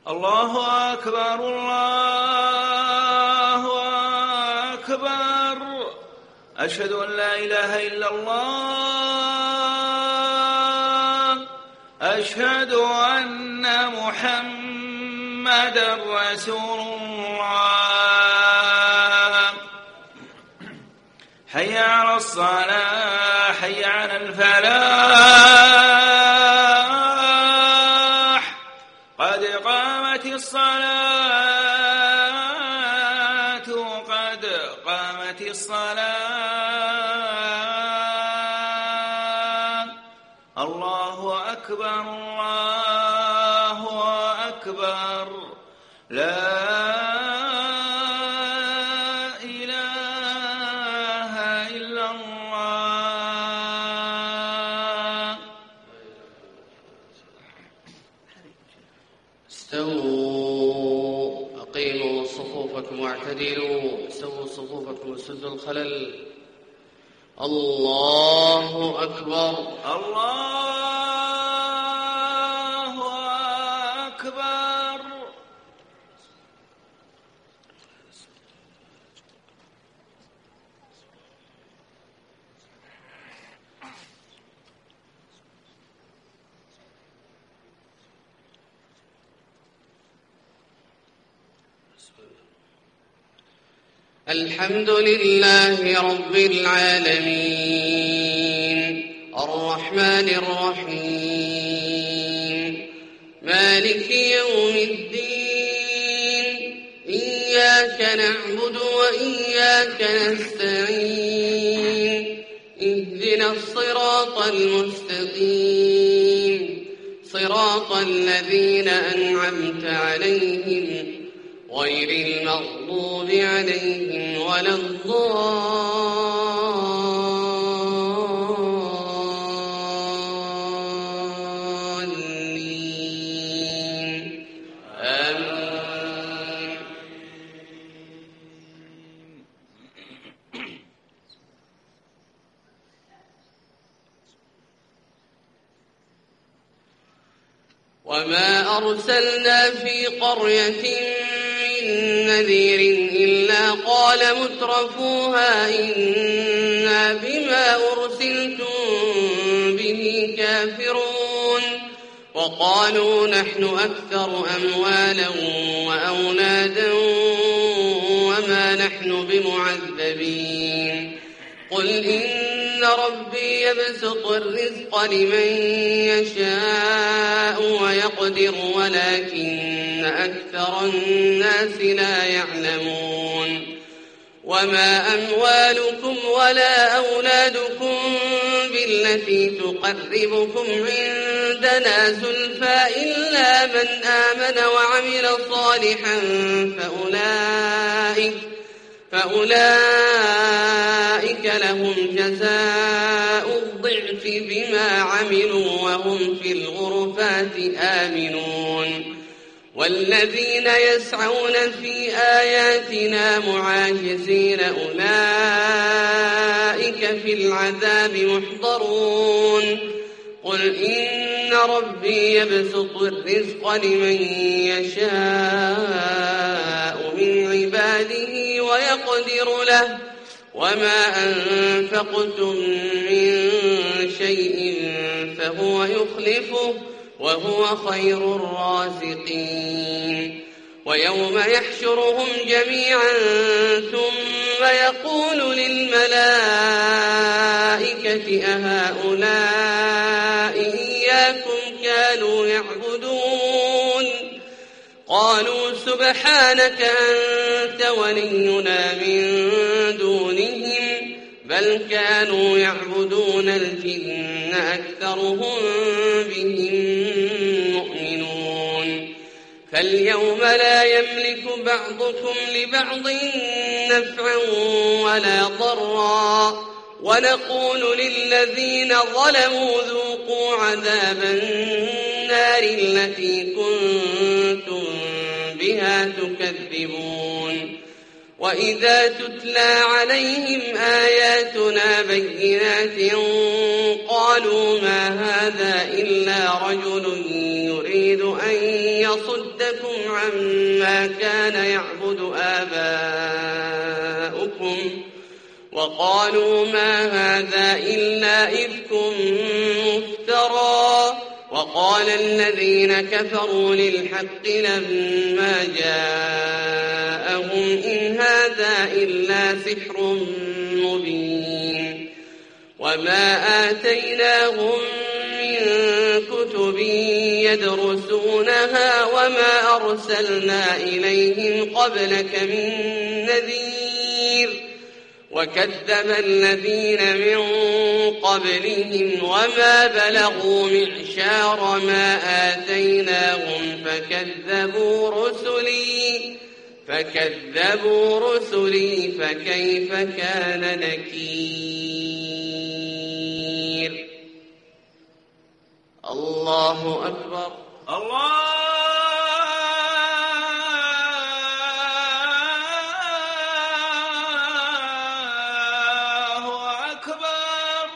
الله أكبر الله أكبر. أشهد أن لا إله إلا الله. أشهد أن محمدا رسول الله. حي على الصلاة حي على الفلاح. قد قامت الصلاة قد قامت الصلاة. الله أكبر الله أكبر. لا إله إلا الله. استووا أقيموا صفوفكم واعتدلوا. استووا صفوفكم وسدوا الخلل. الله أكبر الله أكبر. الحمد لله رب العالمين الرحمن الرحيم مالك يوم الدين. إياك نعبد وإياك نستعين. اهدنا الصراط المستقيم صراط الذين أنعمت عليهم غير المغضوب عليهم ولا الضالين. آمين. وما أرسلنا في قرية نذير إلا قال مترفوها إنا بما أرسلتم به كافرون. وقالوا نحن أكثر أموالا وأولادا وما نحن بمعذبين. قل إن ربي يبسط الرزق لمن يشاء ويقدر ولكن أكثر الناس لا يعلمون. وما أموالكم ولا أولادكم بالتي تقربكم عندنا زلفى إلا من آمن وعمل صالحا فأولئك لهم جزاء الضعف بما عملوا وهم في الغرفات آمنون. والذين يسعون في آياتنا معاجزين أولئك في العذاب محضرون. قل إن ربي يبسط الرزق لمن يشاء من عباده ويقدر له وما أنفقتم من شيء فهو يخلفه وهو خير الرازقين. ويوم يحشرهم جميعا ثم يقول للملائكة أهؤلاء إياكم كانوا يعبدون؟ قالوا سبحانك أنت ولينا من دونهم بل كانوا يعبدون الجن أكثرهم بهم مؤمنون. فاليوم لا يملك بعضكم لبعض نفعا ولا ضرا ونقول للذين ظلموا ذوقوا عذاب النار التي كنتم بها تكذبون. وإذا تتلى عليهم آياتنا بينات قالوا ما هذا إلا رجل يريد أن يصدكم عما كان يعبد آباؤكم وقالوا ما هذا إلا إفك مفترى وقال الذين كفروا للحق لما جاءهم إن هذا إلا سحر مبين وما آتيناهم من كتب يدرسونها وما أرسلنا إليهم قبلك من نذير وكذب الذين من قبلهم وما بلغوا معشار ما آتيناهم فكذبوا رسلي فكيف كان نكير. الله أكبر. الله أكبر.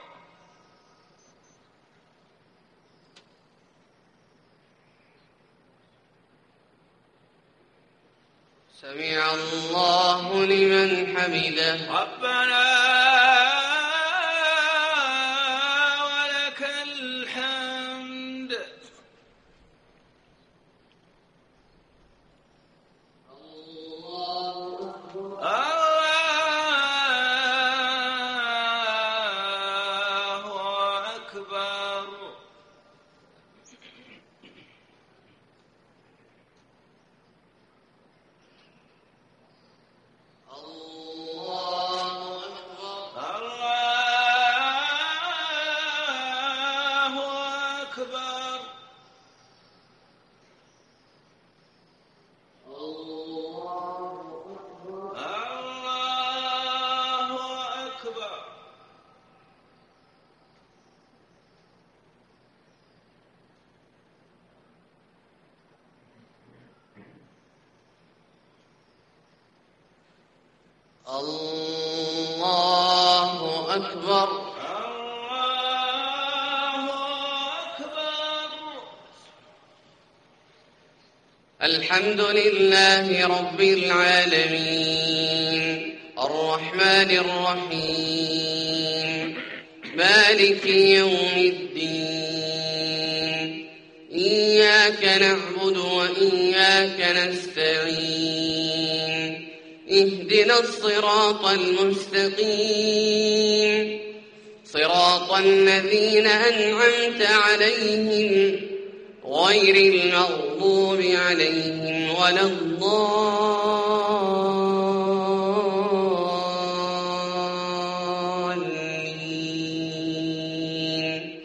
سمع الله لمن حمده. ربنا ولك الحمد. الله أكبر. الله أكبر. الحمد لله رب العالمين الرحمن الرحيم مالك يوم الدين إياك نعبد وإياك نستعين اهدنا الصراط المستقيم صراط الذين أنعمت عليهم غير المغضوب عليهم ولا الضالين.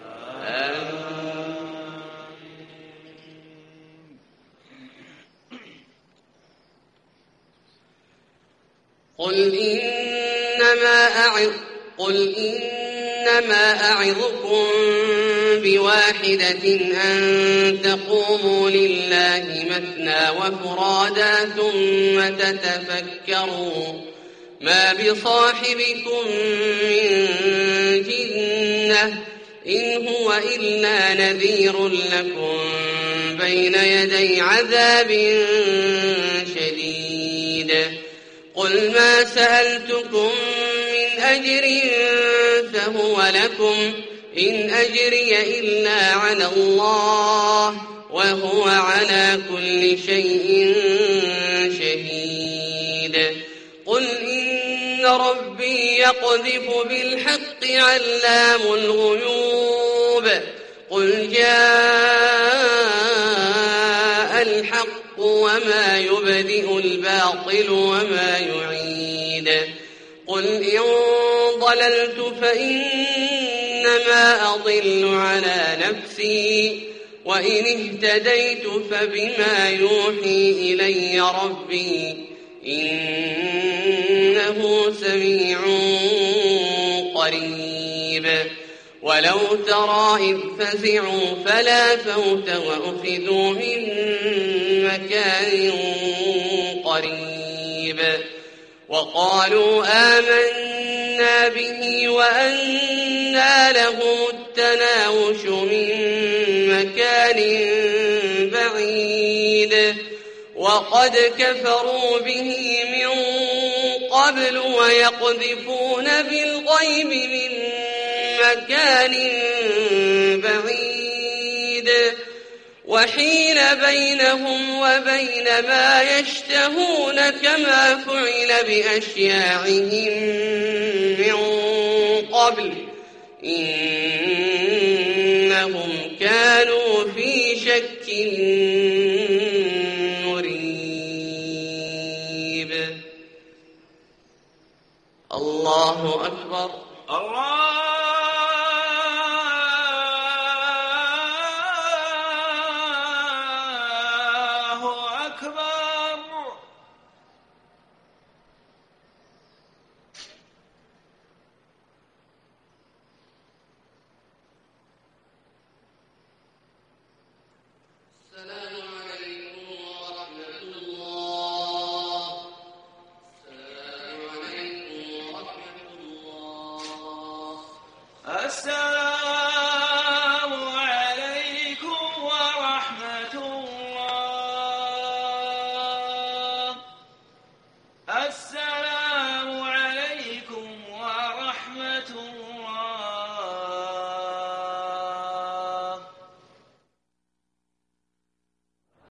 قل إنما أعظكم بواحدة أن تقوموا لله مثنى وفرادا ثم تتفكروا ما بصاحبكم من جنة إن هو إلا نذير لكم بين يدي عذاب شديد. قل ما سألتكم من أجر فهو لكم إن أجري إلا على الله وهو على كل شيء شهيد. قل إن ربي يقذف بالحق علام الغيوب. قل جاء الحق وما يبدئ الباطل وما يعيد. قل إن ضللت فإنما أضل على نفسي وإن اهتديت فبما يوحي إلي ربي إنه سميع قريب. ولو ترى إذ فزعوا فلا فوت وأخذوا من مكان قريب وقالوا آمنا به وأنى لهم التناوش من مكان بعيد وقد كفروا به من قبل ويقذفون بالغيب من مكان بعيد وحيل بينهم وبين ما يشتهون كما فعل بأشياعهم من قبل إنهم كانوا في شك مريب. الله أكبر. الله أكبر. السلام عليكم ورحمة الله. السلام عليكم ورحمة الله. السلام عليكم ورحمة الله. السلام عليكم ورحمة الله.